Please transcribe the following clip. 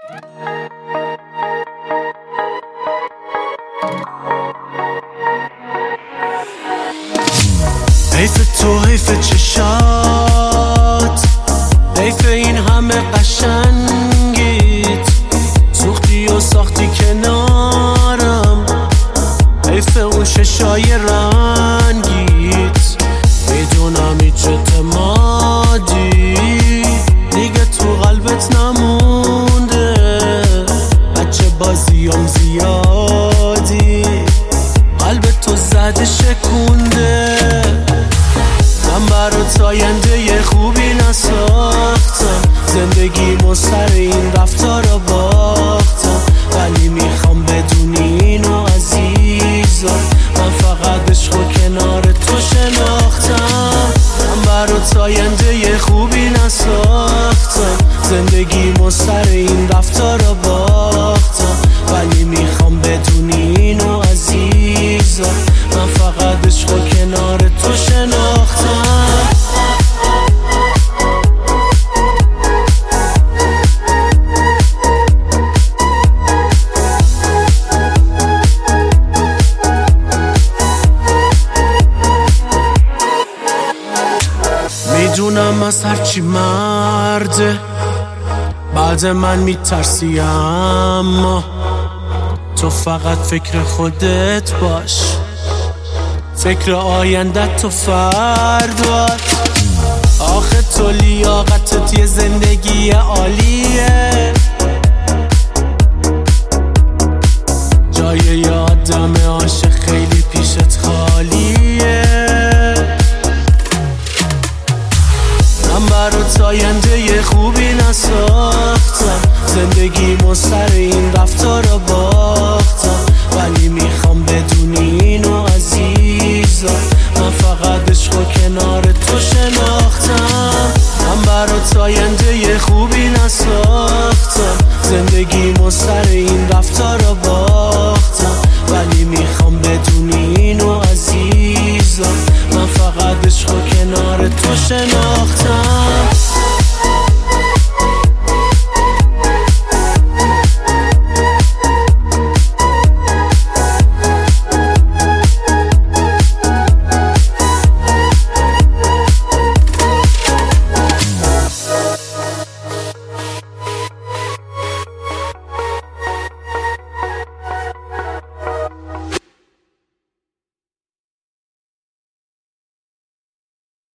حیف تو، حیف چشات، حیف این همه قشنگیت، سوختی و ساختی کنارم، حیف اون ششای رنگیت. میدونم هیچ اعتمادی دیگه تو قلبت نمونده، بچه بازیام زیادی قلبت تو زده شکونده. من برات آینده خوبی نساختم، زندگیمو سر این رفتارا باختم، ولی میخوام بدونی اینو عزیزم، من فقط عشقو کنار تو شناختم. من برات آینده خوبی نساختم، زندگیمو سر این رفتارا باختم، ولی میخوام بدونی اینو عزیزم، من فقط عشقو کنار تو شناختم. میدونم از هرچی مرده بعد من میترسی، اما تو فقط فکر خودت باش، فکر آیندت تو فردات. آخه تو لیاقتت یه زندگی عالیه، جای یه آدم عاشق خیلی پیشت خالیه. من برات آینده خوبی نساختم، زندگیمو سر این رفتارا باختم، ولی میخوام بدونی اینو عزیزم، من فقط عشقو کنار تو شناختم. من برات آینده خوبی نساختم، زندگیمو سر این رفتارا باختم، ولی میخوام بدونی اینو عزیزم، من فقط عشقو کنار تو شناختم.